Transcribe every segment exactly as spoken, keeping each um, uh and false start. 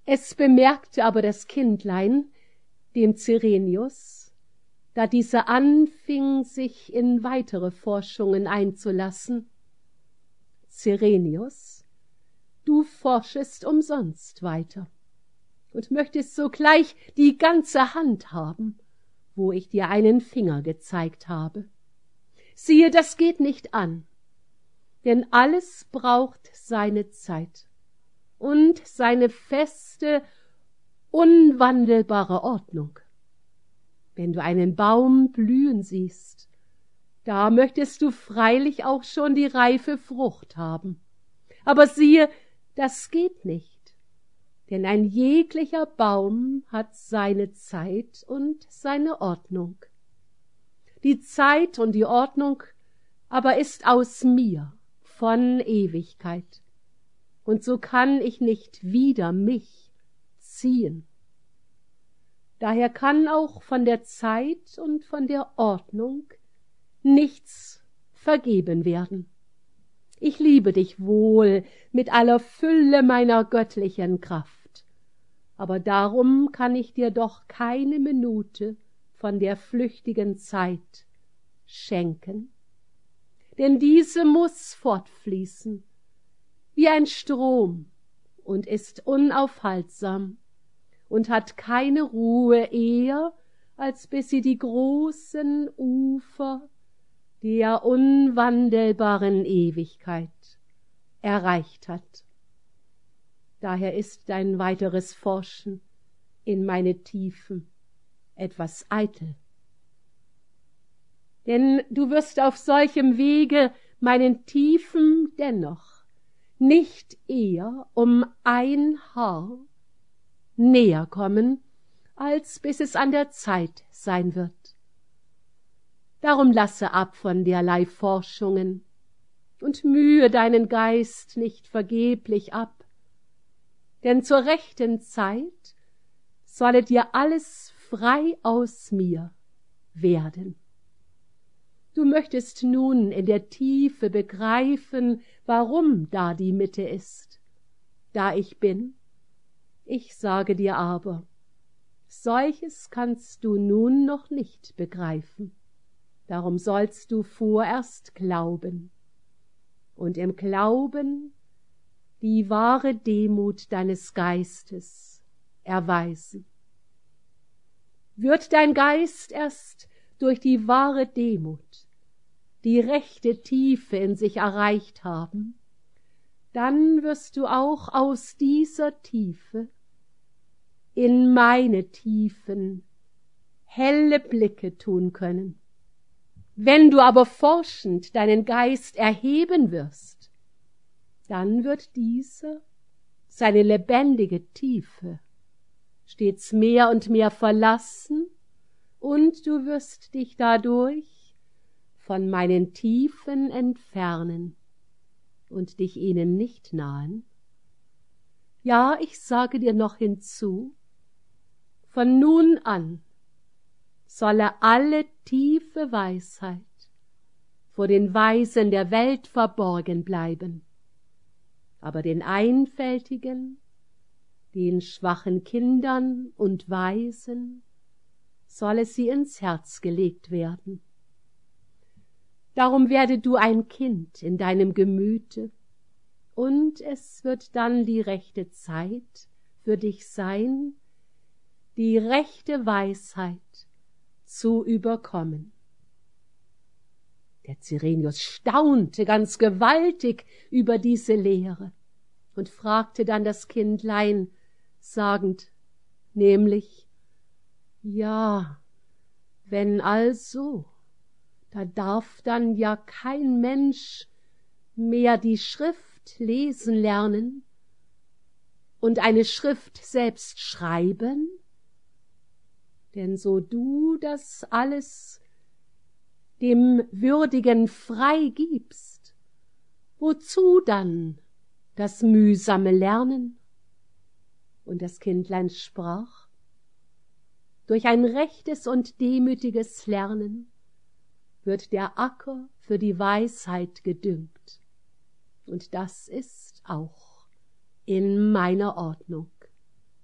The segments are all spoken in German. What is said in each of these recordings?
Es bemerkte aber das Kindlein, dem Cyrenius, da dieser anfing, sich in weitere Forschungen einzulassen: Cyrenius, du forschest umsonst weiter und möchtest sogleich die ganze Hand haben, wo ich dir einen Finger gezeigt habe. Siehe, das geht nicht an, denn alles braucht seine Zeit und seine feste, unwandelbare Ordnung. Wenn du einen Baum blühen siehst, da möchtest du freilich auch schon die reife Frucht haben. Aber siehe, das geht nicht, denn ein jeglicher Baum hat seine Zeit und seine Ordnung. Die Zeit und die Ordnung aber ist aus mir, von Ewigkeit, und so kann ich nicht wider mich ziehen. Daher kann auch von der Zeit und von der Ordnung nichts vergeben werden. Ich liebe dich wohl mit aller Fülle meiner göttlichen Kraft, aber darum kann ich dir doch keine Minute von der flüchtigen Zeit schenken, denn diese muß fortfließen wie ein Strom und ist unaufhaltsam und hat keine Ruhe eher, als bis sie die großen Ufer der unwandelbaren Ewigkeit erreicht hat. Daher ist dein weiteres Forschen in meine Tiefen etwas eitel. Denn du wirst auf solchem Wege meinen Tiefen dennoch nicht eher um ein Haar näher kommen, als bis es an der Zeit sein wird. Darum lasse ab von derlei Forschungen und mühe deinen Geist nicht vergeblich ab, denn zur rechten Zeit solle dir alles frei aus mir werden. Du möchtest nun in der Tiefe begreifen, warum da die Mitte ist, da ich bin. Ich sage dir aber, solches kannst du nun noch nicht begreifen. Darum sollst du vorerst glauben und im Glauben die wahre Demut deines Geistes erweisen. Wird dein Geist erst durch die wahre Demut die rechte Tiefe in sich erreicht haben, dann wirst du auch aus dieser Tiefe in meine Tiefen helle Blicke tun können. Wenn du aber forschend deinen Geist erheben wirst, dann wird dieser seine lebendige Tiefe stets mehr und mehr verlassen, und du wirst dich dadurch von meinen Tiefen entfernen und dich ihnen nicht nahen. Ja, ich sage dir noch hinzu, von nun an solle alle tiefe Weisheit vor den Weisen der Welt verborgen bleiben, aber den Einfältigen, den schwachen Kindern und Weisen solle sie ins Herz gelegt werden. Darum werde du ein Kind in deinem Gemüte, und es wird dann die rechte Zeit für dich sein, die rechte Weisheit zu überkommen. Der Cyrenius staunte ganz gewaltig über diese Lehre und fragte dann das Kindlein, sagend, nämlich, ja, wenn also, da darf dann ja kein Mensch mehr die Schrift lesen lernen und eine Schrift selbst schreiben? Denn so du das alles dem Würdigen frei gibst, wozu dann das mühsame Lernen? Und das Kindlein sprach, durch ein rechtes und demütiges Lernen wird der Acker für die Weisheit gedüngt, und das ist auch in meiner Ordnung.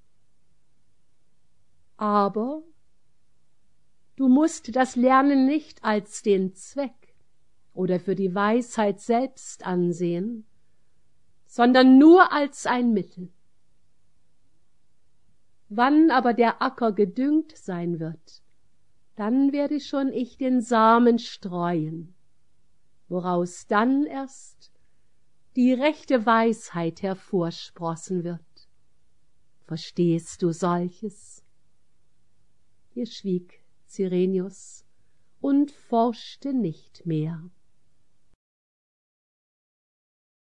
Aber du musst das Lernen nicht als den Zweck oder für die Weisheit selbst ansehen, sondern nur als ein Mittel. Wann aber der Acker gedüngt sein wird, dann werde schon ich den Samen streuen, woraus dann erst die rechte Weisheit hervorsprossen wird. Verstehst du solches? Hier schwieg Cyrenius und forschte nicht mehr.